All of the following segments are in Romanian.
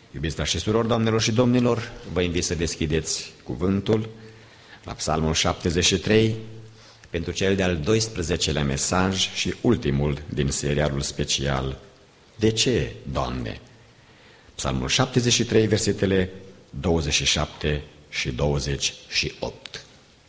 Iubiți frați și surori, doamnelor și domnilor, vă invit să deschideți cuvântul la Psalmul 73 pentru cel de-al 12-lea mesaj și ultimul din serialul special De ce, Doamne? Psalmul 73, versetele 27 și 28.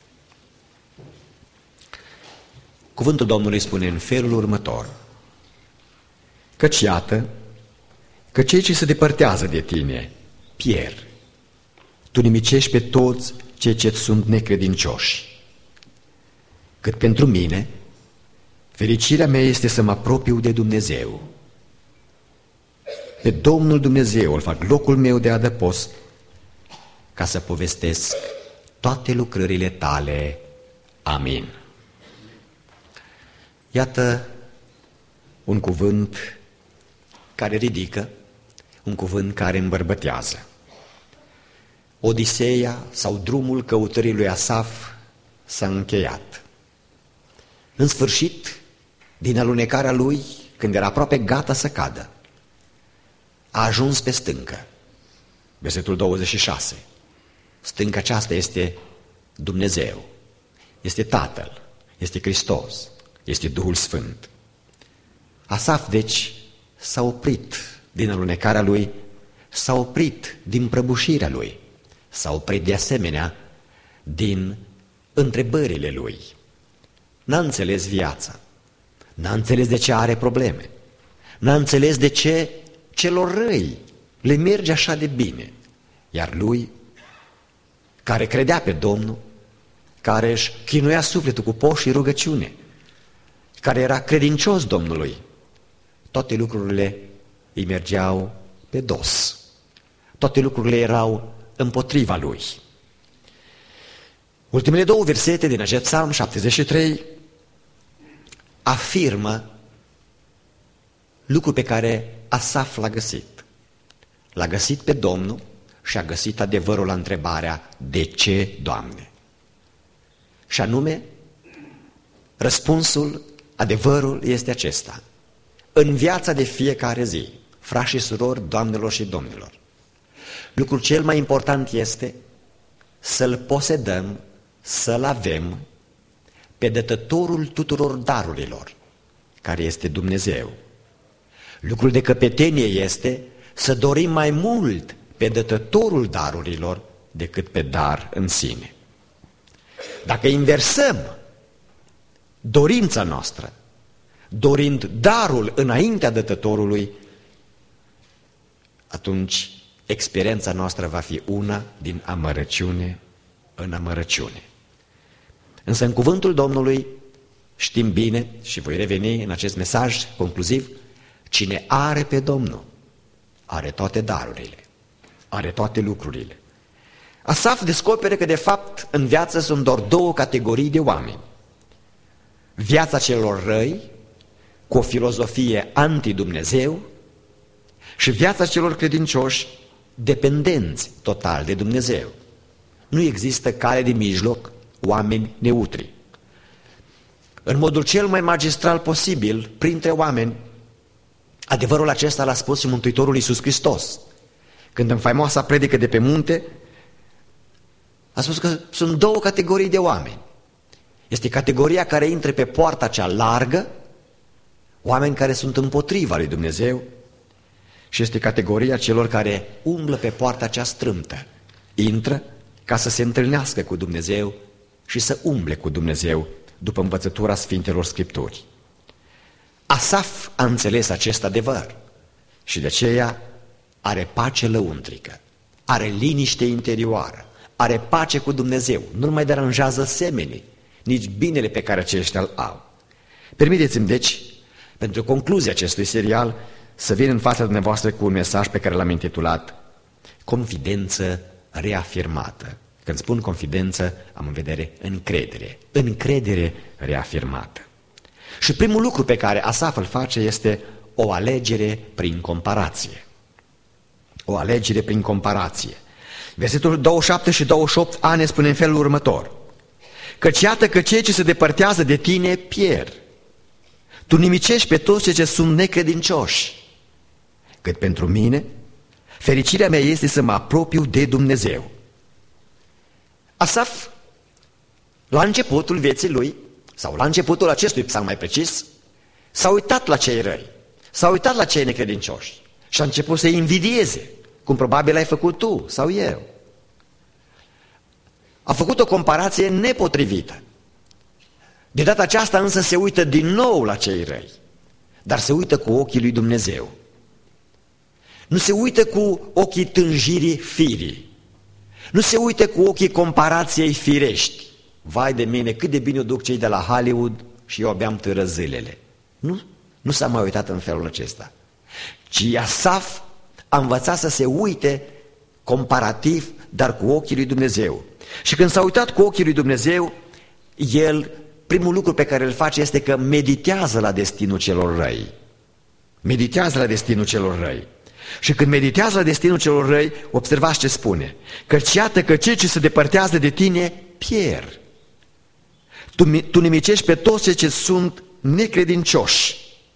Cuvântul Domnului spune în felul următor: Căci iată că cei ce se depărtează de tine pierd. Tu nimicești pe toți cei ce sunt necredincioși. Cât pentru mine, fericirea mea este să mă apropiu de Dumnezeu. Pe Domnul Dumnezeu îl fac locul meu de adăpost, ca să povestesc toate lucrările tale. Amin. Iată un cuvânt care ridică, un cuvânt care îmbărbătează. Odiseea sau drumul căutării lui Asaf s-a încheiat. În sfârșit, din alunecarea lui, când era aproape gata să cadă, a ajuns pe stâncă. Versetul 26. Stânca aceasta este Dumnezeu, este Tatăl, este Hristos, este Duhul Sfânt. Asaf, deci, s-a oprit din alunecarea lui, s-a oprit din prăbușirea lui, s-a oprit de asemenea din întrebările lui. N-a înțeles viața, n-a înțeles de ce are probleme, n-a înțeles de ce celor răi le merge așa de bine, iar lui, care credea pe Domnul, care își chinuia sufletul cu post și rugăciune, care era credincios Domnului, toate lucrurile îi mergeau pe dos. Toate lucrurile erau împotriva lui. Ultimele două versete din acest Psalm 73 afirmă lucrul pe care Asaf l-a găsit. L-a găsit pe Domnul și a găsit adevărul la întrebarea: de ce, Doamne? Și anume, răspunsul, adevărul este acesta. În viața de fiecare zi, frați și surori, doamnelor și domnilor, lucrul cel mai important este să-L posedăm, să-L avem pe dătătorul tuturor darurilor, care este Dumnezeu. Lucrul de căpetenie este să dorim mai mult pe dătătorul darurilor decât pe dar în sine. Dacă inversăm dorința noastră, dorind darul înaintea dătătorului, atunci experiența noastră va fi una din amărăciune în amărăciune. Însă în cuvântul Domnului știm bine, și voi reveni în acest mesaj concluziv, cine are pe Domnul are toate darurile, are toate lucrurile. Asaf descoperă că de fapt în viață sunt doar două categorii de oameni: viața celor răi, cu o filozofie anti-Dumnezeu, și viața celor credincioși, dependenți total de Dumnezeu. Nu există cale de mijloc, oameni neutri. În modul cel mai magistral posibil, printre oameni, adevărul acesta l-a spus și Mântuitorul Iisus Hristos. Când în faimoasa predică de pe munte, a spus că sunt două categorii de oameni. Este categoria care intră pe poarta cea largă, oameni care sunt împotriva lui Dumnezeu, și este categoria celor care umblă pe poarta cea strâmtă. Intră ca să se întâlnească cu Dumnezeu și să umble cu Dumnezeu după învățătura Sfintelor Scripturi. Asaf a înțeles acest adevăr și de aceea are pace lăuntrică, are liniște interioară, are pace cu Dumnezeu, nu mai deranjează semenii, nici binele pe care aceștia îl au. Permiteți-mi deci, pentru concluzia acestui serial, să vin în fața dumneavoastră cu un mesaj pe care l-am intitulat Confidență reafirmată. Când spun confidență, am în vedere încredere. Încredere reafirmată. Și primul lucru pe care Asaf îl face este o alegere prin comparație. O alegere prin comparație. Versetul 27 și 28a ne spune în felul următor: Căci iată că cei ce se depărtează de tine pierd. Tu nimicești pe toți cei ce sunt necredincioși. Cât pentru mine, Fericirea mea este să mă apropiu de Dumnezeu. Asaf, la începutul vieții lui, sau la începutul acestui psalm mai precis, s-a uitat la cei răi, s-a uitat la cei necredincioși și a început să-i invidieze, cum probabil ai făcut tu sau eu. A făcut o comparație nepotrivită. De data aceasta însă se uită din nou la cei răi, dar se uită cu ochii lui Dumnezeu. Nu se uită cu ochii tânjirii firii, nu se uită cu ochii comparației firești. Vai de mine, cât de bine o duc cei de la Hollywood și eu abia îmi târă zilele. Nu s-a mai uitat în felul acesta. Ci Asaf a învățat să se uite comparativ, dar cu ochii lui Dumnezeu. Și când s-a uitat cu ochii lui Dumnezeu, el, primul lucru pe care îl face este că meditează la destinul celor răi. Meditează la destinul celor răi. Și când meditează la destinul celor răi, observați ce spune. Căci iată că cei ce se depărtează de tine pierd. Tu nimicești pe toți cei ce sunt necredincioși.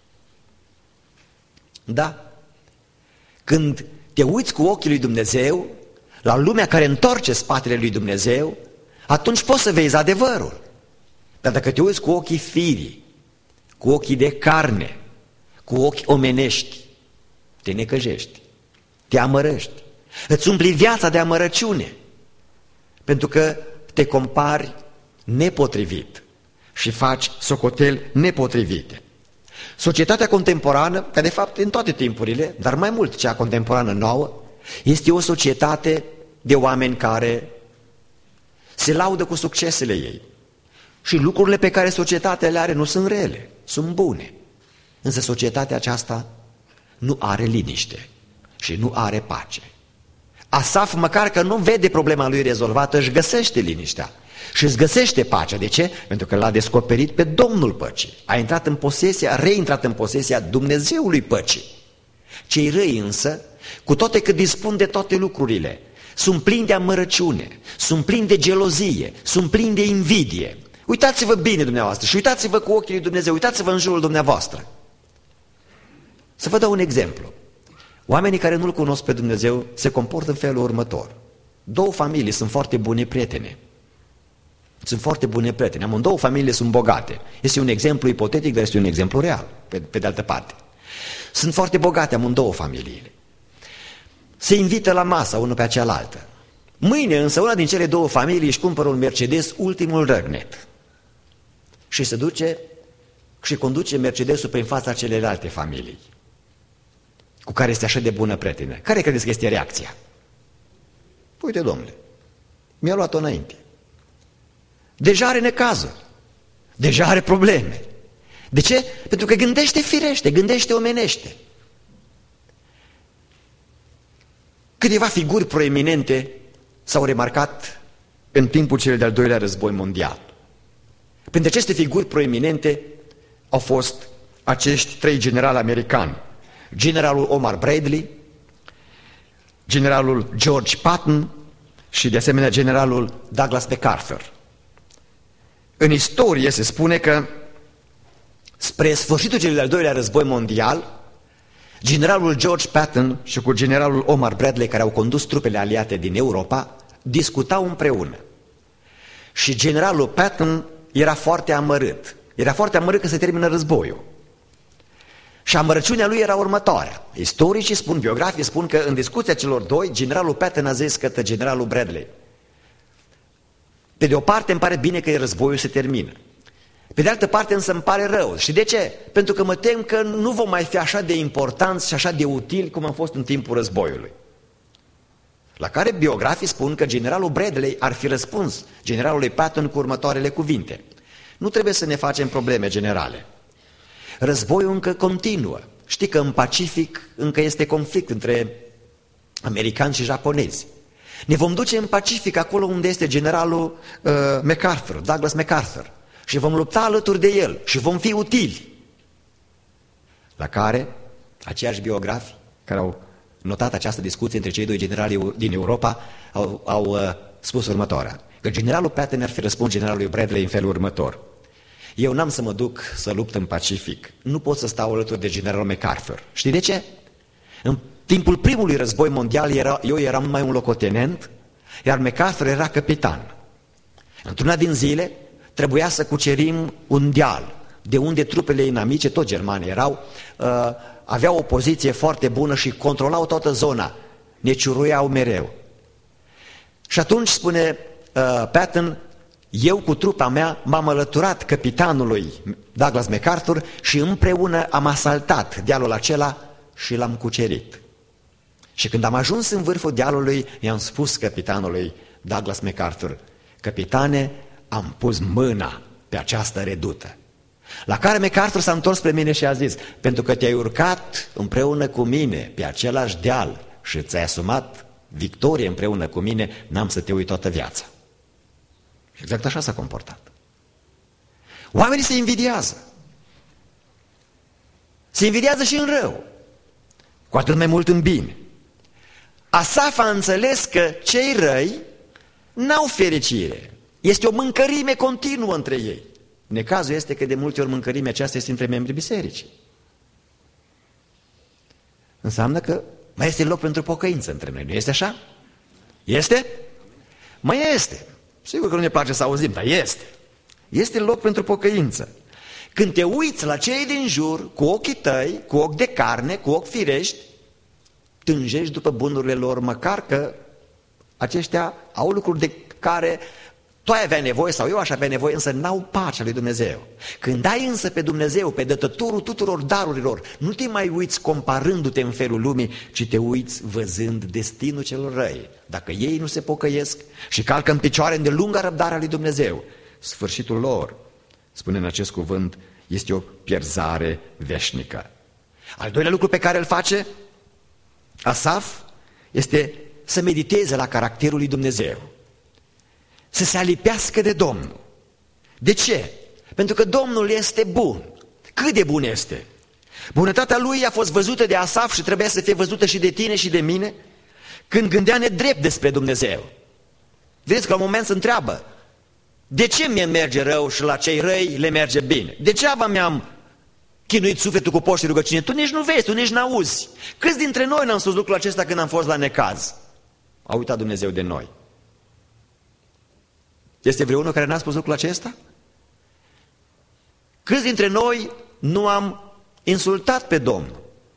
Da? Când te uiți cu ochii lui Dumnezeu la lumea care întoarce spatele lui Dumnezeu, atunci poți să vezi adevărul. Dar dacă te uiți cu ochii firii, cu ochii de carne, cu ochi omenești, te necăjești, te amărăști, îți umpli viața de amărăciune, pentru că te compari nepotrivit și faci socoteli nepotrivite. Societatea contemporană, ca de fapt în toate timpurile, dar mai mult cea contemporană nouă, este o societate de oameni care se laudă cu succesele ei. Și lucrurile pe care societatea le are nu sunt rele, sunt bune. Însă societatea aceasta nu are liniște și nu are pace. Asaf, măcar că nu vede problema lui rezolvată, își găsește liniștea și își găsește pacea. De ce? Pentru că l-a descoperit pe Domnul păcii. A reintrat în posesia Dumnezeului păcii. Cei răi însă, cu toate că dispun de toate lucrurile, sunt plini de amărăciune, sunt plini de gelozie, sunt plini de invidie. Uitați-vă bine dumneavoastră și uitați-vă cu ochii lui Dumnezeu, uitați-vă în jurul dumneavoastră. Să vă dau un exemplu. Oamenii care nu-L cunosc pe Dumnezeu se comportă în felul următor. Două familii sunt foarte bune prietene. Sunt foarte bune prietene. Amândouă familiile sunt bogate. Este un exemplu ipotetic, dar este un exemplu real, pe de altă parte. Sunt foarte bogate amândouă familiile. Se invită la masă unul pe cealaltă. Mâine însă una din cele două familii își cumpără un Mercedes ultimul răgnet. Și se duce și conduce Mercedesul prin fața celelalte familii, cu care este așa de bună prietenă. Care credeți că este reacția? Uite, domnule, mi-a luat-o înainte. Deja are necazuri, deja are probleme. De ce? Pentru că gândește firește, gândește omenește. Câteva figuri proeminente s-au remarcat în timpul cel de-al doilea război mondial. Printre aceste figuri proeminente au fost acești trei generali americani: generalul Omar Bradley, generalul George Patton și de asemenea generalul Douglas MacArthur. În istorie se spune că spre sfârșitul celui de-al doilea război mondial, generalul George Patton și cu generalul Omar Bradley, care au condus trupele aliate din Europa, discutau împreună. Și generalul Patton era foarte amărât. Era foarte amărât că se termină războiul. Și amărăciunea lui era următoarea. Istoricii spun, biografii spun că în discuția celor doi, generalul Patton a zis către generalul Bradley: pe de o parte îmi pare bine că războiul se termină. Pe de altă parte însă îmi pare rău. Și de ce? Pentru că mă tem că nu vom mai fi așa de importanți și așa de utili cum am fost în timpul războiului. La care biografii spun că generalul Bradley ar fi răspuns generalului Patton cu următoarele cuvinte: nu trebuie să ne facem probleme, generale. Războiul încă continuă. Știi că în Pacific încă este conflict între americani și japonezi. Ne vom duce în Pacific, acolo unde este generalul MacArthur, Douglas MacArthur, și vom lupta alături de el și vom fi utili. La care aceiași biografi care au notat această discuție între cei doi generali din Europa au spus următoarea: că generalul Patton ar fi răspuns generalului Bradley în felul următor: eu n-am să mă duc să lupt în Pacific, nu pot să stau alături de generalul MacArthur. Știi de ce? timpul primului război mondial eu eram numai un locotenent, iar MacArthur era capitan. Într-una din zile trebuia să cucerim un deal, de unde trupele inamice, tot germani erau, aveau o poziție foarte bună și controlau toată zona, ne ciuruiau mereu. Și atunci, spune Patton, eu cu trupa mea m-am alăturat capitanului Douglas MacArthur și împreună am asaltat dealul acela și l-am cucerit. Și când am ajuns în vârful dealului, i-am spus capitanului Douglas MacArthur: capitane, am pus mâna pe această redută. La care MacArthur s-a întors spre mine și a zis: pentru că te-ai urcat împreună cu mine pe același deal și ți-ai asumat victorie împreună cu mine, n-am să te uit toată viața. Și exact așa s-a comportat. Oamenii se invidiază. Se invidiază și în rău, cu atât mai mult în bine. Asaf a înțeles că cei răi n-au fericire. Este o mâncărime continuă între ei. Necazul este că de multe ori mâncărimea aceasta este între membrii bisericii. Înseamnă că mai este loc pentru pocăință între noi, nu este așa? Este? Mai este. Sigur că nu ne place să auzim, dar este. Este loc pentru pocăință. Când te uiți la cei din jur, cu ochii tăi, cu ochi de carne, cu ochi firești, tânjești după bunurile lor, măcar că aceștia au lucruri de care tu ai avea nevoie sau eu aș avea nevoie, însă n-au pacea lui Dumnezeu. Când ai însă pe Dumnezeu, pe dătătorul tuturor darurilor, nu te mai uiți comparându-te în felul lumii, ci te uiți văzând destinul celor răi. Dacă ei nu se pocăiesc și calcă în picioare îndelunga răbdarea lui Dumnezeu, sfârșitul lor, spune în acest cuvânt, este o pierzare veșnică. Al doilea lucru pe care îl face Asaf este să mediteze la caracterul lui Dumnezeu, să se alipească de Domnul. De ce? Pentru că Domnul este bun. Cât de bun este? Bunătatea Lui a fost văzută de Asaf și trebuia să fie văzută și de tine și de mine când gândea nedrept despre Dumnezeu. Vedeți că la un moment se întreabă: de ce mi-e merge rău și la cei răi le merge bine? Degeaba mi-am chinuit sufletul cu post și rugăciune. Tu nici nu vezi, tu nici n-auzi. Câți dintre noi n-am spus lucrul acesta când am fost la necaz? A uitat Dumnezeu de noi. Este vreunul care n-a spus lucrul acesta? Câți dintre noi nu am insultat pe Domnul?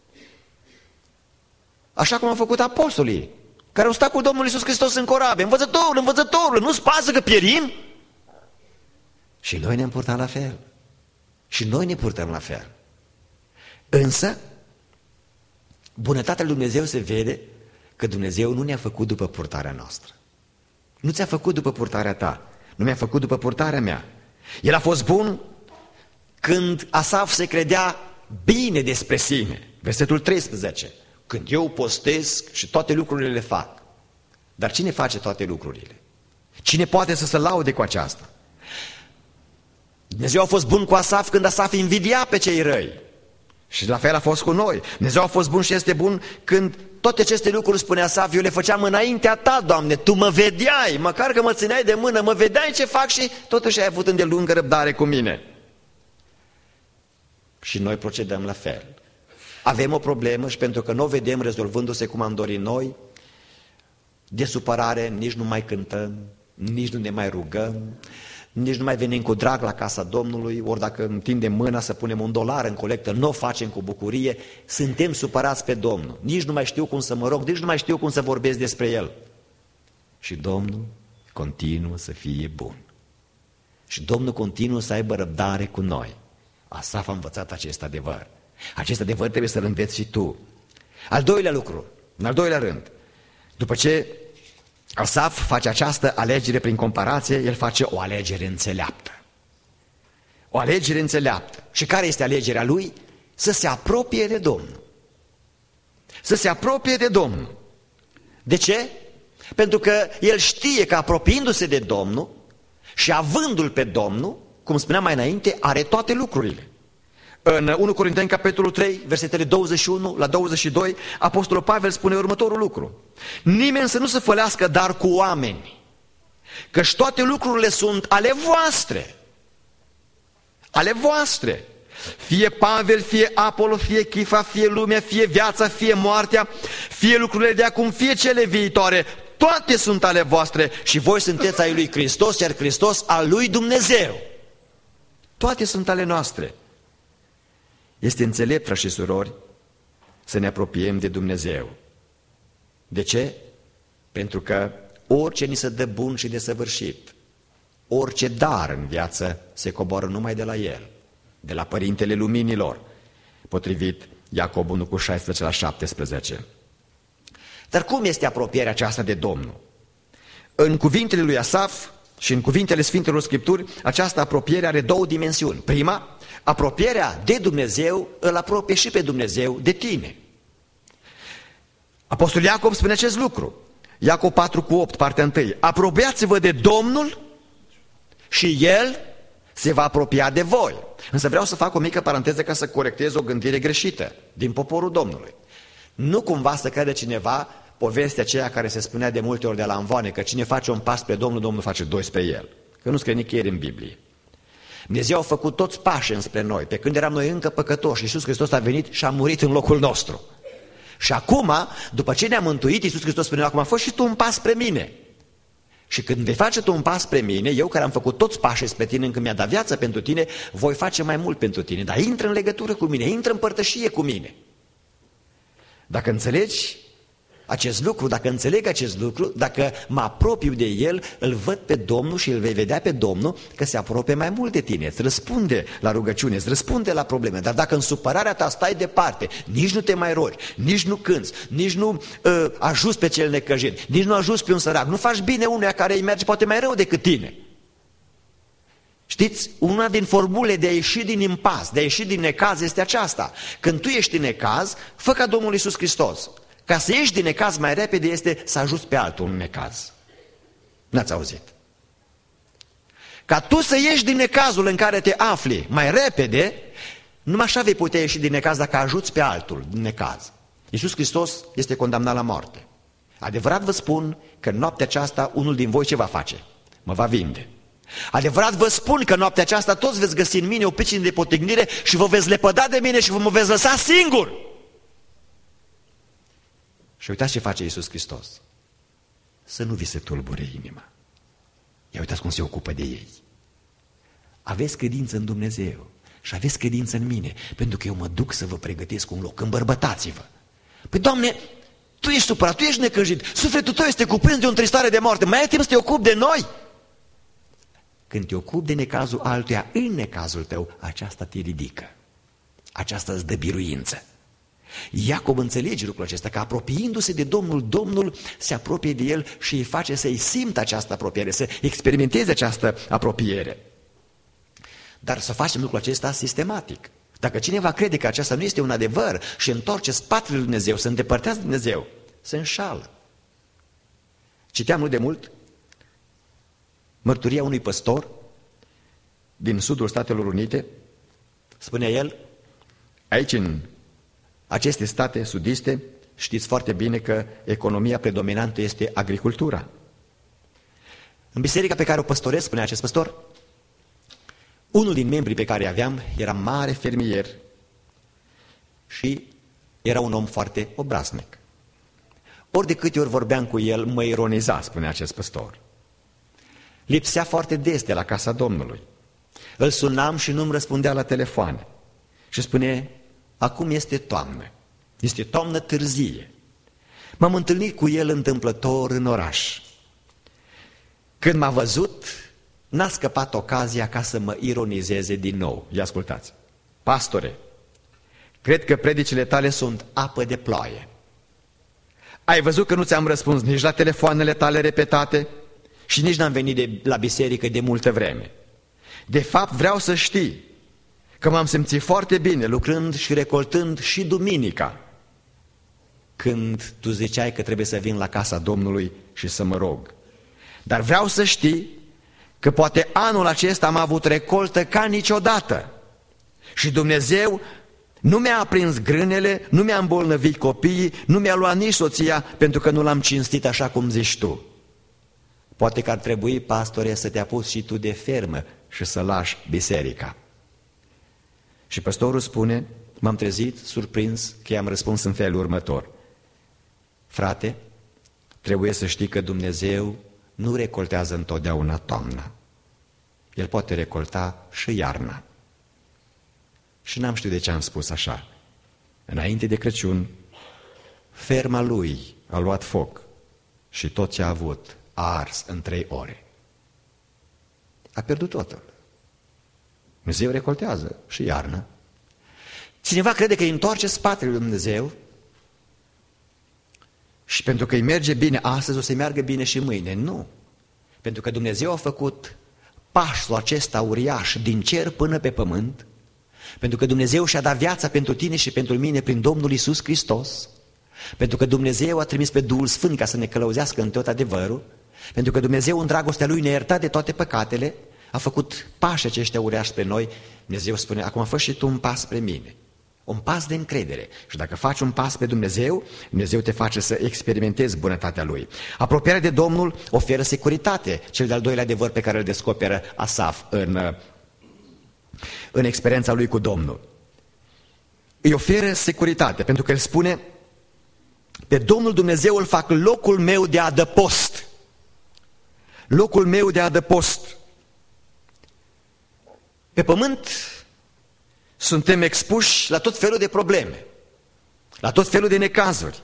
Așa cum au făcut apostolii, care au stat cu Domnul Iisus Hristos în corabie: învățătorul, învățătorul, nu-ți pasă că pierim? Și noi ne-am purtat la fel. Și noi ne purtăm la fel. Însă, bunătatea lui Dumnezeu se vede că Dumnezeu nu ne-a făcut după purtarea noastră. Nu ți-a făcut după purtarea ta, nu mi-a făcut după purtarea mea. El a fost bun când Asaf se credea bine despre sine. Versetul 13. Când eu postesc și toate lucrurile le fac. Dar cine face toate lucrurile? Cine poate să se laude cu aceasta? Dumnezeu a fost bun cu Asaf când Asaf invidia pe cei răi. Și la fel a fost cu noi. Dumnezeu a fost bun și este bun când toate aceste lucruri, spune Asaf, eu le făceam înaintea ta, Doamne, tu mă vedeai, măcar că mă țineai de mână, mă vedeai ce fac și totuși ai avut îndelungă răbdare cu mine. Și noi procedăm la fel. Avem o problemă și pentru că nu o vedem rezolvându-se cum am dorit noi, de supărare nici nu mai cântăm, nici nu ne mai rugăm, nici nu mai venim cu drag la casa Domnului, ori dacă întindem mâna să punem $1 în colectă, nu o facem cu bucurie, suntem supărați pe Domnul. Nici nu mai știu cum să mă rog, nici nu mai știu cum să vorbesc despre El. Și Domnul continuă să fie bun. Și Domnul continuă să aibă răbdare cu noi. Asaf a învățat acest adevăr. Acest adevăr trebuie să-l înveți și tu. Al doilea lucru, în al doilea rând, după ce Asaf face această alegere prin comparație, el face o alegere înțeleaptă. O alegere înțeleaptă. Și care este alegerea lui? Să se apropie de Domnul. Să se apropie de Domnul. De ce? Pentru că el știe că apropiindu-se de Domnul și avându-l pe Domnul, cum spuneam mai înainte, are toate lucrurile. În 1 Corinteni, capitolul 3, versetele 21 la 22, Apostolul Pavel spune următorul lucru: nimeni să nu se fălească dar cu oameni, căci toate lucrurile sunt ale voastre. Ale voastre. fie Pavel, fie Apolo, fie Chifa, fie lumea, fie viața, fie moartea, fie lucrurile de acum, fie cele viitoare, toate sunt ale voastre și voi sunteți ai lui Hristos, iar Hristos al lui Dumnezeu. Toate sunt ale noastre. Este înțelept, frați și surori, să ne apropiem de Dumnezeu. De ce? Pentru că orice ni se dă bun și desăvârșit, orice dar în viață se coboară numai de la El, de la Părintele Luminilor, potrivit Iacob 1 cu 16 la 17. Dar cum este apropierea aceasta de Domnul? În cuvintele lui Asaf și în cuvintele Sfintelor Scripturi, această apropiere are două dimensiuni. Prima, apropierea de Dumnezeu îl apropie și pe Dumnezeu de tine. Apostolul Iacob spune acest lucru. Iacob 4 cu 8, partea 1. Apropiați-vă de Domnul și El se va apropia de voi. Însă vreau să fac o mică paranteză ca să corectez o gândire greșită din poporul Domnului. Nu cumva să crede cineva povestea aceea care se spunea de multe ori de la Amvoane, că cine face un pas spre Domnul, Domnul face doi spre el. Că nu scrie nicăieri în Biblie. Dumnezeu a făcut toți pași înspre noi. Pe când eram noi încă păcătoși, Iisus Hristos a venit și a murit în locul nostru. Și acum, după ce ne-a mântuit, Iisus Hristos spune, acum fă și tu un pas spre mine. Și când vei face tu un pas spre mine, eu care am făcut toți pașii spre tine, încă mi-a dat viață pentru tine, voi face mai mult pentru tine. Dar intră în legătură cu mine, intră în părtășie cu mine. Dacă înțelegi acest lucru, dacă înțeleg acest lucru, dacă mă apropiu de El, îl văd pe Domnul și îl vei vedea pe Domnul că se apropie mai mult de tine, îți răspunde la rugăciune, îți răspunde la probleme. Dar dacă în supărarea ta stai departe, nici nu te mai rogi, nici nu cânți, nici nu ajuți pe cel necăjit, nici nu ajuți pe un sărac, nu faci bine unuia care îi merge poate mai rău decât tine. Știți, una din formule de a ieși din impas, de a ieși din necaz este aceasta. Când tu ești în necaz, fă ca Domnul Iisus Hristos. Ca să ieși din necaz mai repede este să ajuți pe altul în necaz. N-ați auzit? Ca tu să ieși din necazul în care te afli mai repede, numai așa vei putea ieși din necaz dacă ajuți pe altul din necaz. Iisus Hristos este condamnat la moarte. Adevărat vă spun că în noaptea aceasta unul din voi ce va face? Mă va vinde. Adevărat vă spun că noaptea aceasta toți veți găsi în mine o pricină de potignire și vă veți lepăda de mine și vă mă veți lăsa singur. Și uitați ce face Iisus Hristos. Să nu vi se tulbure inima. Ia uitați cum se ocupă de ei. Aveți credință în Dumnezeu și aveți credință în mine, pentru că eu mă duc să vă pregătesc un loc. Îmbărbătați-vă. Păi, Doamne, Tu ești supărat, Tu ești necăjit, sufletul Tău este cuprins de o întristare de moarte, mai ai timp să te ocupi de noi? Când te ocupi de necazul altuia în necazul tău, aceasta te ridică. Aceasta îți dă biruință. Iacob înțelege lucrul acesta, că apropiindu-se de Domnul, Domnul se apropie de el și îi face să-i simtă această apropiere, să experimenteze această apropiere. Dar să facem lucrul acesta sistematic. Dacă cineva crede că aceasta nu este un adevăr și întoarce spatele lui Dumnezeu, se îndepărtează de Dumnezeu, se înșală. Citeam nu de mult mărturia unui păstor din sudul Statelor Unite. Spunea el, aici în aceste state sudiste, știți foarte bine că economia predominantă este agricultura. În biserica pe care o păstoresc, spunea acest păstor, unul din membrii pe care îi aveam era mare fermier și era un om foarte obraznic. Ori de câte ori vorbeam cu el, mă ironiza, spunea acest păstor. Lipsea foarte des de la casa Domnului. Îl sunam și nu-mi răspundea la telefoane. Și spune, acum este toamnă. Este toamnă târzie. M-am întâlnit cu el întâmplător în oraș. Când m-a văzut, n-a scăpat ocazia ca să mă ironizeze din nou. Ia ascultați. Pastore, cred că predicile tale sunt apă de ploaie. Ai văzut că nu ți-am răspuns nici la telefoanele tale repetate și nici n-am venit la biserică de multă vreme. De fapt, vreau să știi că m-am simțit foarte bine lucrând și recoltând și duminica, când tu ziceai că trebuie să vin la casa Domnului și să mă rog. Dar vreau să știi că poate anul acesta am avut recoltă ca niciodată. Și Dumnezeu nu mi-a aprins grânele, nu mi-a îmbolnăvit copiii, nu mi-a luat nici soția, pentru că nu l-am cinstit așa cum zici tu. Poate că ar trebui, pastore, să te apuci și tu de fermă și să lași biserica. Și păstorul spune, m-am trezit surprins că i-am răspuns în felul următor: frate, trebuie să știi că Dumnezeu nu recoltează întotdeauna toamna. El poate recolta și iarna. Și n-am știut de ce am spus așa. Înainte de Crăciun, ferma lui a luat foc și tot ce a avut a ars în 3 ore. A pierdut totul. Dumnezeu recoltează și iarnă. Cineva crede că îi întoarce spatele lui Dumnezeu și pentru că îi merge bine astăzi, o să-i meargă bine și mâine. Nu. Pentru că Dumnezeu a făcut pasul acesta uriaș din cer până pe pământ, pentru că Dumnezeu și-a dat viața pentru tine și pentru mine prin Domnul Iisus Hristos, pentru că Dumnezeu a trimis pe Duhul Sfânt ca să ne călăuzească în tot adevărul, pentru că Dumnezeu în dragostea Lui ne-a iertat de toate păcatele, a făcut pașii aceștia uriași pe noi. Dumnezeu spune, acum fă și tu un pas spre mine, un pas de încredere. Și dacă faci un pas pe Dumnezeu, Dumnezeu te face să experimentezi bunătatea Lui. Apropierea de Domnul oferă securitate, cel de-al doilea adevăr pe care îl descoperă Asaf în experiența lui cu Domnul. Îi oferă securitate, pentru că el spune, pe Domnul Dumnezeu îl fac locul meu de adăpost. Locul meu de adăpost. Pe pământ suntem expuși la tot felul de probleme, la tot felul de necazuri.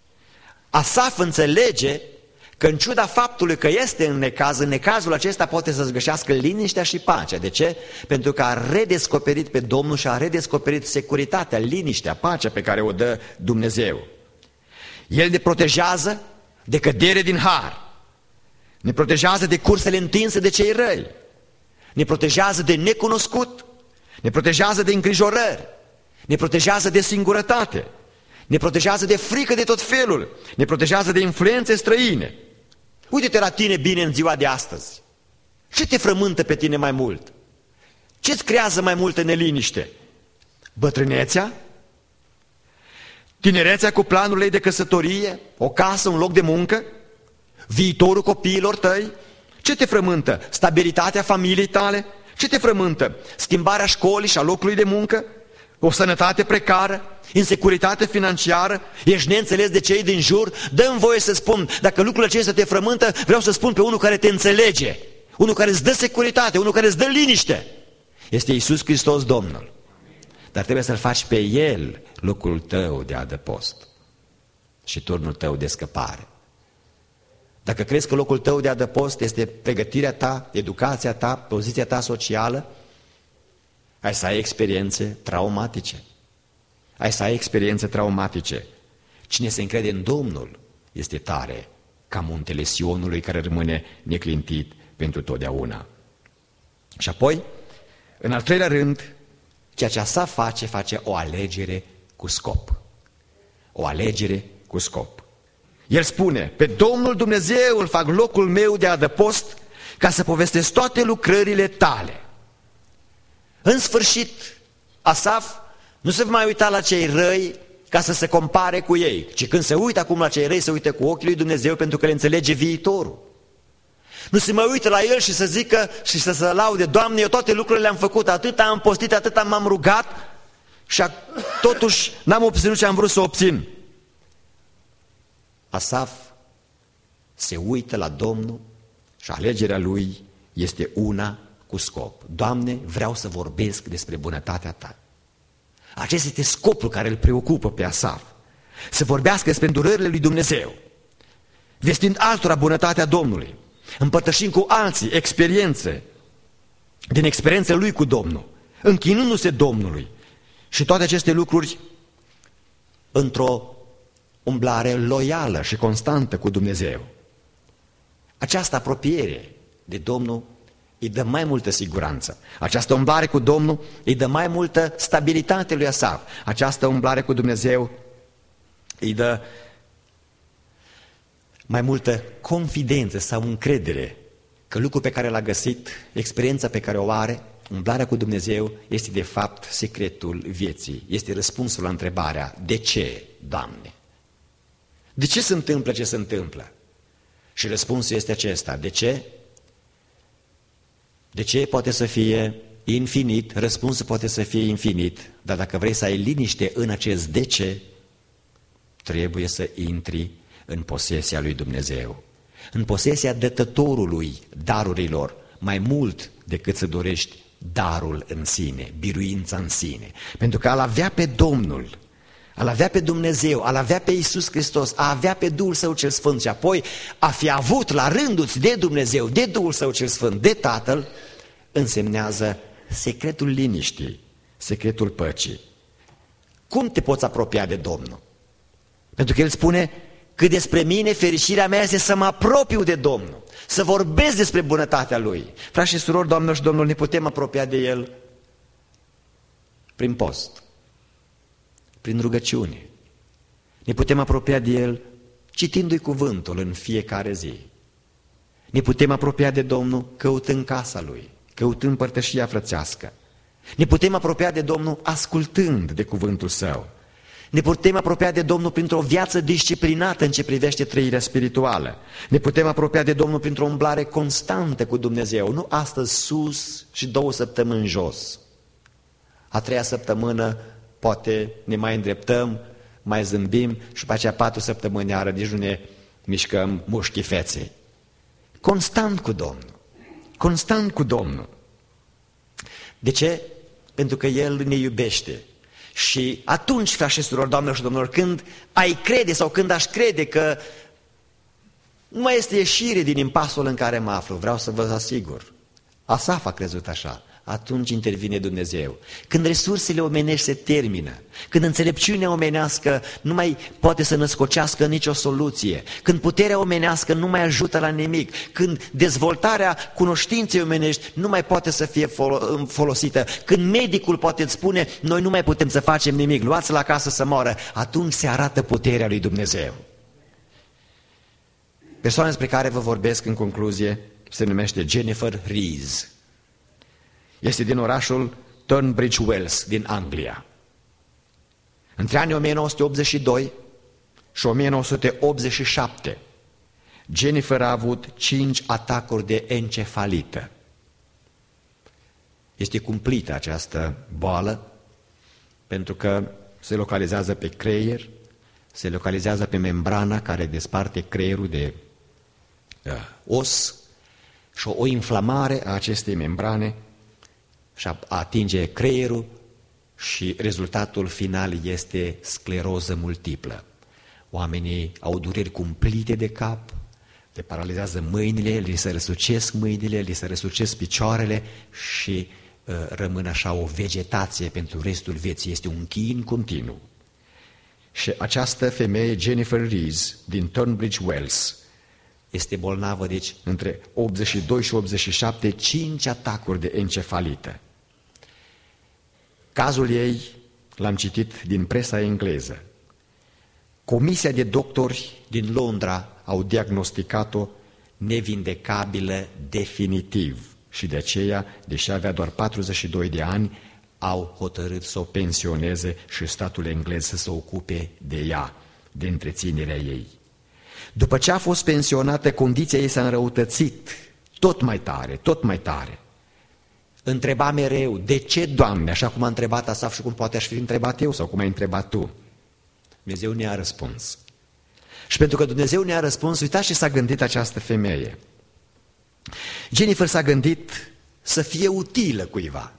Asaf înțelege că în ciuda faptului că este în necazul acesta poate să-ți găsească liniștea și pacea. De ce? Pentru că a redescoperit pe Domnul și a redescoperit securitatea, liniștea, pacea pe care o dă Dumnezeu. El ne protejează de cădere din har, ne protejează de cursele întinse de cei răi, ne protejează de necunoscut, ne protejează de îngrijorări, ne protejează de singurătate, ne protejează de frică de tot felul, ne protejează de influențe străine. Uite-te la tine bine în ziua de astăzi. Ce te frământă pe tine mai mult? Ce-ți creează mai multă neliniște? Bătrânețea? Tinerețea cu planurile ei de căsătorie? O casă, un loc de muncă? Viitorul copiilor tăi? Ce te frământă? Stabilitatea familiei tale? Ce te frământă? Schimbarea școlii și a locului de muncă? O sănătate precară? Insecuritate financiară? Ești neînțeles de cei din jur? Dă-mi voie să spun, dacă lucrurile acestea te frământă, vreau să spun pe unul care te înțelege, unul care îți dă securitate, unul care îți dă liniște. Este Iisus Hristos Domnul. Dar trebuie să-L faci pe El locul tău de adăpost și turnul tău de scăpare. Dacă crezi că locul tău de adăpost este pregătirea ta, educația ta, poziția ta socială, ai să ai experiențe traumatice. Ai să ai experiențe traumatice. Cine se încrede în Domnul este tare, ca muntele Sionului care rămâne neclintit pentru totdeauna. Și apoi, în al treilea rând, ceea ce Asaf face o alegere cu scop. O alegere cu scop. El spune, pe Domnul Dumnezeu îl fac locul meu de adăpost ca să povestesc toate lucrările tale. În sfârșit, Asaf nu se va mai uita la cei răi ca să se compare cu ei, ci când se uită acum la cei răi, se uită cu ochii lui Dumnezeu pentru că le înțelege viitorul. Nu se mai uită la el și să zică și să se laude, Doamne, eu toate lucrurile le-am făcut, atât am postit, atât m-am rugat și totuși n-am obținut ce am vrut să obțin. Asaf se uită la Domnul și alegerea lui este una cu scop. Doamne, vreau să vorbesc despre bunătatea Ta. Acesta este scopul care îl preocupă pe Asaf. Să vorbească despre îndurările lui Dumnezeu, vestind altora bunătatea Domnului, împărtășind cu alții experiențe, din experiențele lui cu Domnul, închinându-se Domnului și toate aceste lucruri într-o umblare loială și constantă cu Dumnezeu. Această apropiere de Domnul îi dă mai multă siguranță. Această umblare cu Domnul îi dă mai multă stabilitate lui Asaf. Această umblare cu Dumnezeu îi dă mai multă confidență sau încredere că lucrul pe care l-a găsit, experiența pe care o are, umblarea cu Dumnezeu, este de fapt secretul vieții. Este răspunsul la întrebarea, de ce, Doamne? De ce se întâmplă ce se întâmplă? Și răspunsul este acesta, de ce? De ce poate să fie infinit, răspunsul poate să fie infinit, dar dacă vrei să ai liniște în acest de ce, trebuie să intri în posesia lui Dumnezeu, în posesia dătătorului darurilor, mai mult decât să dorești darul în sine, biruința în sine. Pentru că a-L avea pe Domnul, a-L avea pe Dumnezeu, a-L avea pe Iisus Hristos, a avea pe Duhul Său cel Sfânt și apoi a fi avut la rânduți de Dumnezeu, de Duhul Său cel Sfânt, de Tatăl, însemnează secretul liniștii, secretul păcii. Cum te poți apropia de Domnul? Pentru că El spune că despre mine fericirea mea este să mă apropiu de Domnul, să vorbesc despre bunătatea Lui. Frați și surori, Doamnă și Domnul, ne putem apropia de El prin post, prin rugăciune. Ne putem apropia de El citindu-i cuvântul în fiecare zi. Ne putem apropia de Domnul căutând casa Lui, căutând părtășia frățească. Ne putem apropia de Domnul ascultând de cuvântul Său. Ne putem apropia de Domnul printr-o viață disciplinată în ce privește trăirea spirituală. Ne putem apropia de Domnul printr-o umblare constantă cu Dumnezeu, nu astăzi sus și 2 săptămâni jos. A 3-a săptămână poate ne mai îndreptăm, mai zâmbim și după aceea 4 săptămâni iară nici nu ne mișcăm mușchii feței. Constant cu Domnul, constant cu Domnul. De ce? Pentru că El ne iubește. Și atunci, frați și surori, Doamnă și Domnilor, când ai crede sau când aș crede că nu mai este ieșire din impasul în care mă aflu, vreau să vă asigur, Asaf a crezut așa, atunci intervine Dumnezeu. Când resursele omenești se termină, când înțelepciunea omenească nu mai poate să născocească nicio soluție, când puterea omenească nu mai ajută la nimic, când dezvoltarea cunoștinței omenești nu mai poate să fie folosită, când medicul poate îți spune, noi nu mai putem să facem nimic, luați-l acasă să moară, atunci se arată puterea lui Dumnezeu. Persoana despre care vă vorbesc în concluzie se numește Jennifer Rees. Este din orașul Tunbridge Wells, din Anglia. Între anii 1982 și 1987, Jennifer a avut 5 atacuri de encefalită. Este cumplită această boală pentru că se localizează pe creier, se localizează pe membrana care desparte creierul de os și o inflamare a acestei membrane și atinge creierul și rezultatul final este scleroză multiplă. Oamenii au dureri cumplite de cap, le paralizează mâinile, li se răsucesc mâinile, li se răsucesc picioarele și rămân așa o vegetație pentru restul vieții. Este un chin continuu. Și această femeie, Jennifer Rees, din Tunbridge Wells, este bolnavă, deci, între 82 și 87, 5 atacuri de encefalită. Cazul ei l-am citit din presa engleză. Comisia de doctori din Londra au diagnosticat-o nevindecabilă definitiv și de aceea, deși avea doar 42 de ani, au hotărât să o pensioneze și statul englez să se ocupe de ea, de întreținerea ei. După ce a fost pensionată, condiția ei s-a înrăutățit tot mai tare, tot mai tare. Întreba mereu, de ce, Doamne, așa cum a întrebat Asaf și cum poate aș fi întrebat eu sau cum ai întrebat tu. Dumnezeu ne-a răspuns. Și pentru că Dumnezeu ne-a răspuns, uitați ce s-a gândit această femeie. Jennifer s-a gândit să fie utilă cuiva.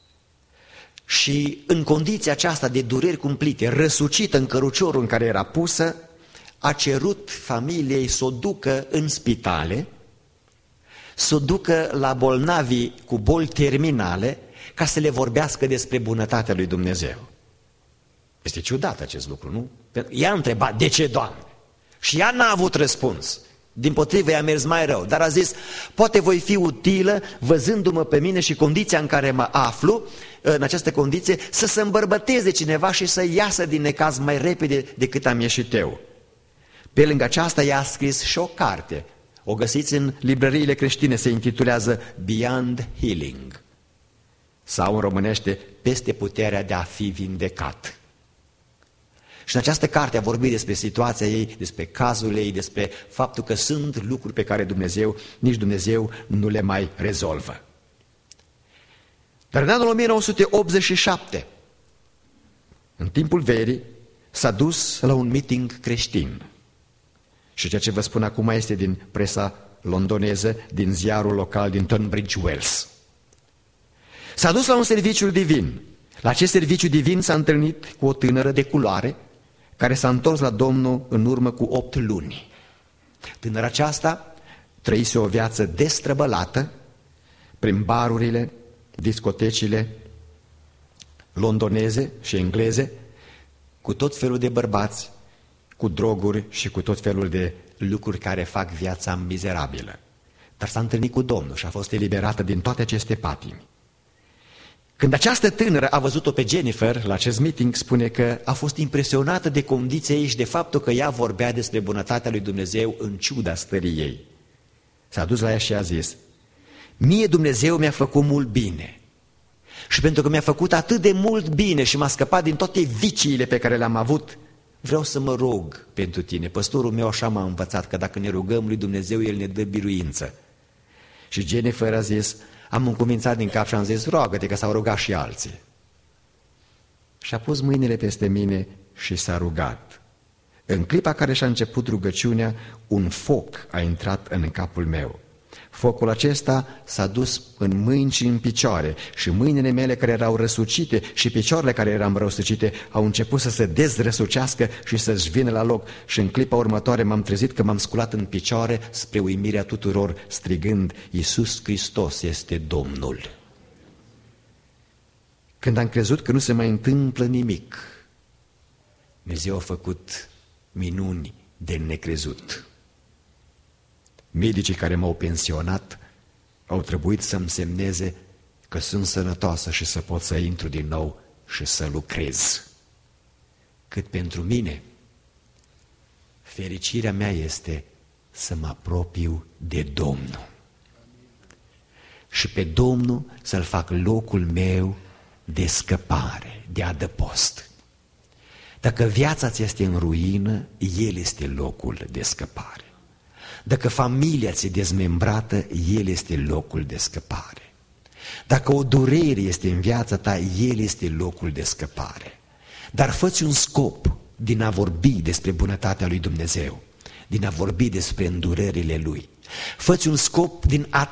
Și în condiția aceasta de dureri cumplite, răsucită în căruciorul în care era pusă, a cerut familiei să o ducă în spitale, să o ducă la bolnavii cu boli terminale, ca să le vorbească despre bunătatea lui Dumnezeu. Este ciudat acest lucru, nu? Ea a întrebat, de ce, Doamne? Și ea n-a avut răspuns. Dimpotrivă, i-a mers mai rău, dar a zis, poate voi fi utilă văzându-mă pe mine și condiția în care mă aflu, în această condiție, să se îmbărbăteze cineva și să iasă din necaz mai repede decât am ieșit eu. Pe lângă aceasta, ea a scris și o carte. O găsiți în librăriile creștine, se intitulează Beyond Healing. Sau în românește, Peste puterea de a fi vindecat. Și în această carte a vorbit despre situația ei, despre cazul ei, despre faptul că sunt lucruri pe care nici Dumnezeu nu le mai rezolvă. Dar în anul 1987, în timpul verii, s-a dus la un meeting creștin. Și ceea ce vă spun acum este din presa londoneză, din ziarul local din Tunbridge Wells. S-a dus la un serviciu divin. La acest serviciu divin s-a întâlnit cu o tânără de culoare care s-a întors la Domnul în urmă cu 8 luni. Tânăra aceasta trăise o viață destrăbălată prin barurile, discotecile londoneze și engleze, cu tot felul de bărbați, cu droguri și cu tot felul de lucruri care fac viața mizerabilă. Dar s-a întâlnit cu Domnul și a fost eliberată din toate aceste patimi. Când această tânără a văzut-o pe Jennifer la acest meeting, spune că a fost impresionată de condiția ei și de faptul că ea vorbea despre bunătatea lui Dumnezeu în ciuda stării ei. S-a dus la ea și a zis: mie Dumnezeu mi-a făcut mult bine. Și pentru că mi-a făcut atât de mult bine și m-a scăpat din toate viciile pe care le-am avut, vreau să mă rog pentru tine. Păstorul meu așa m-a învățat că dacă ne rugăm lui Dumnezeu, El ne dă biruință. Și Jennifer a zis: am încuvințat din cap și am zis: roagă-te, că s-au rugat și alții. Și a pus mâinile peste mine și s-a rugat. În clipa care și-a început rugăciunea, un foc a intrat în capul meu. Focul acesta s-a dus în mâini și în picioare și mâinile mele care erau răsucite și picioarele care erau răsucite au început să se dezrăsucească și să-și vină la loc. Și în clipa următoare m-am trezit că m-am sculat în picioare spre uimirea tuturor, strigând: Iisus Hristos este Domnul. Când am crezut că nu se mai întâmplă nimic, Dumnezeu a făcut minuni de necrezut. Medicii care m-au pensionat au trebuit să-mi semneze că sunt sănătoasă și să pot să intru din nou și să lucrez. Cât pentru mine, fericirea mea este să mă apropiu de Domnul. Și pe Domnul să-L fac locul meu de scăpare, de adăpost. Dacă viața ți este în ruină, El este locul de scăpare. Dacă familia ți-e dezmembrată, El este locul de scăpare. Dacă o durere este în viața ta, El este locul de scăpare. Dar fă-ți un scop din a vorbi despre bunătatea lui Dumnezeu, din a vorbi despre îndurările Lui. Fă-ți un scop din a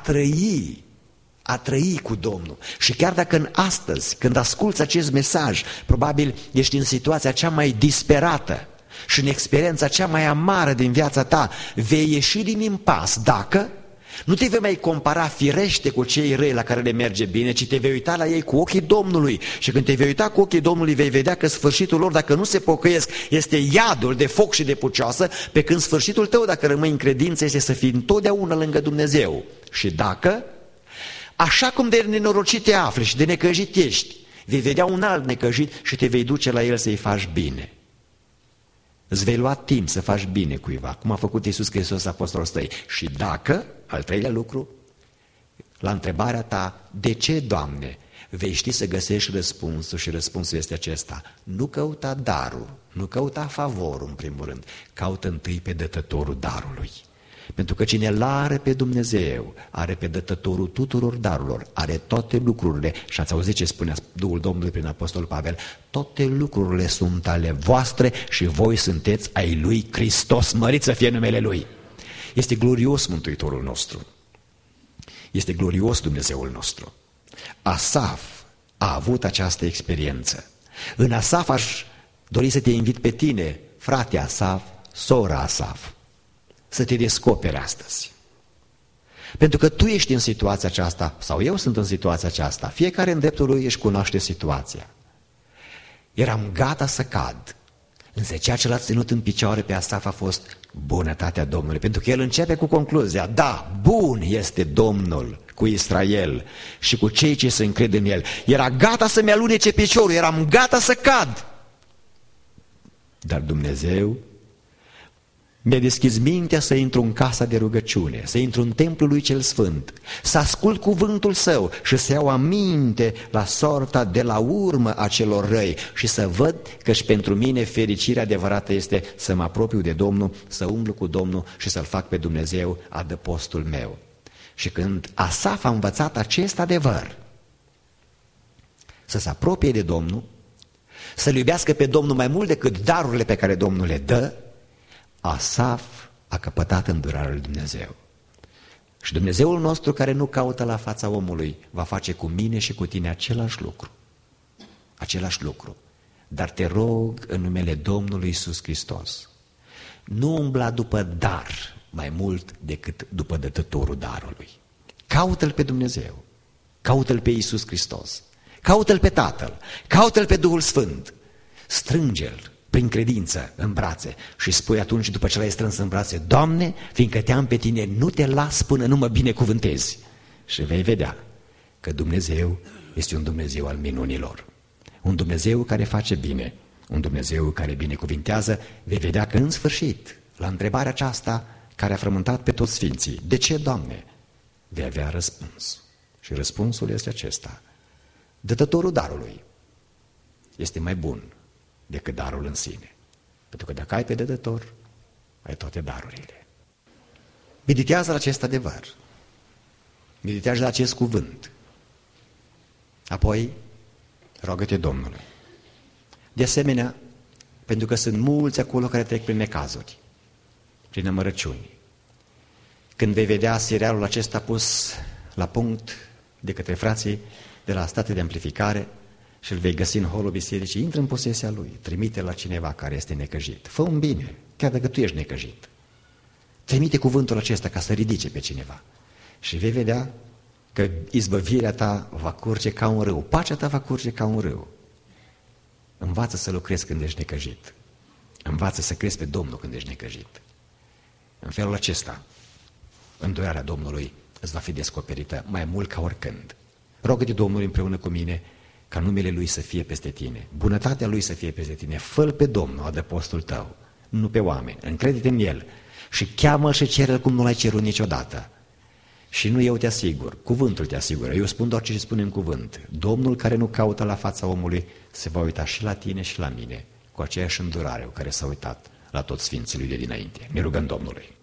trăi cu Domnul. Și chiar dacă în astăzi, când asculți acest mesaj, probabil ești în situația cea mai disperată și în experiența cea mai amară din viața ta, vei ieși din impas dacă nu te vei mai compara firește cu cei răi la care le merge bine, ci te vei uita la ei cu ochii Domnului. Și când te vei uita cu ochii Domnului, vei vedea că sfârșitul lor, dacă nu se pocăiesc, este iadul de foc și de pucioasă, pe când sfârșitul tău, dacă rămâi în credință, este să fii întotdeauna lângă Dumnezeu. Și dacă, așa cum de nenorocit te afli și de necăjit ești, vei vedea un alt necăjit și te vei duce la el să-i faci bine. Îți vei lua timp să faci bine cuiva, cum a făcut Iisus Hristos apostolul tăi. Și dacă, al treilea lucru, la întrebarea ta, de ce, Doamne, vei ști să găsești răspunsul și răspunsul este acesta: nu căuta darul, nu căuta favorul în primul rând, caută întâi pe dătătorul darului. Pentru că cine l-are pe Dumnezeu, are pe dătătorul tuturor darurilor, are toate lucrurile. Și ați auzit ce spunea Duhul Domnului prin Apostolul Pavel: toate lucrurile sunt ale voastre și voi sunteți ai lui Hristos, mărit să fie numele Lui. Este glorios Mântuitorul nostru, este glorios Dumnezeul nostru. Asaf a avut această experiență. În Asaf aș dori să te invit pe tine, frate Asaf, sora Asaf, să te descoperi astăzi. Pentru că tu ești în situația aceasta, sau eu sunt în situația aceasta, fiecare în dreptul lui își cunoaște situația. Eram gata să cad, însă ceea ce l-a ținut în picioare pe Asaf a fost bunătatea Domnului, pentru că el începe cu concluzia: da, bun este Domnul cu Israel și cu cei ce se încred în El. Era gata să-mi alunece piciorul, eram gata să cad. Dar Dumnezeu mi-a deschis mintea să intru în casa de rugăciune, să intru în templul lui cel sfânt, să ascult cuvântul său și să iau aminte la sorta de la urmă a celor răi și să văd că și pentru mine fericirea adevărată este să mă apropiu de Domnul, să umblu cu Domnul și să-L fac pe Dumnezeu adăpostul meu. Și când Asaf a învățat acest adevăr, să se apropie de Domnul, să-L iubească pe Domnul mai mult decât darurile pe care Domnul le dă, Asaf a căpătat îndurarea lui Dumnezeu. Și Dumnezeul nostru, care nu caută la fața omului, va face cu mine și cu tine același lucru. Același lucru. Dar te rog în numele Domnului Iisus Hristos, nu umbla după dar mai mult decât după dătătorul darului. Caută-L pe Dumnezeu, caută-L pe Iisus Hristos, caută-L pe Tatăl, caută-L pe Duhul Sfânt, strânge-L prin credință în brațe și spui atunci, după ce l-ai strâns în brațe: Doamne, fiindcă te-am pe tine, nu te las până nu mă binecuvântezi. Și vei vedea că Dumnezeu este un Dumnezeu al minunilor, un Dumnezeu care face bine, un Dumnezeu care binecuvintează. Vei vedea că în sfârșit, la întrebarea aceasta care a frământat pe toți sfinții: de ce, Doamne? Vei avea răspuns. Și răspunsul este acesta: dătătorul darului este mai bun decât darul în sine. Pentru că dacă ai pe dătător, ai toate darurile. Meditează la acest adevăr. Meditează la acest cuvânt. Apoi, roagă-te Domnului. De asemenea, pentru că sunt mulți acolo care trec prin necazuri, prin amărăciuni. Când vei vedea serialul acesta pus la punct de către frații de la State de Amplificare și îl vei găsi în holul bisericii, intră în posesia lui, trimite la cineva care este necăjit. Fă un bine, chiar dacă tu ești necăjit. Trimite cuvântul acesta ca să ridice pe cineva. Și vei vedea că izbăvirea ta va curge ca un râu, pacea ta va curge ca un râu. Învață să lucrezi când ești necăjit. Învață să crezi pe Domnul când ești necăjit. În felul acesta, îndurarea Domnului îți va fi descoperită mai mult ca oricând. Rogă-te Domnului împreună cu mine ca numele Lui să fie peste tine, bunătatea Lui să fie peste tine. Fă-L pe Domnul adăpostul tău, nu pe oameni. Încrede-te în El și cheamă-L și cere-L cum nu L-ai cerut niciodată. Și nu eu te asigur, cuvântul te asigură. Eu spun doar ce spune în cuvânt. Domnul care nu caută la fața omului se va uita și la tine și la mine cu aceeași îndurare cu care s-a uitat la toți sfinții Lui de dinainte. Ne rugăm Domnului.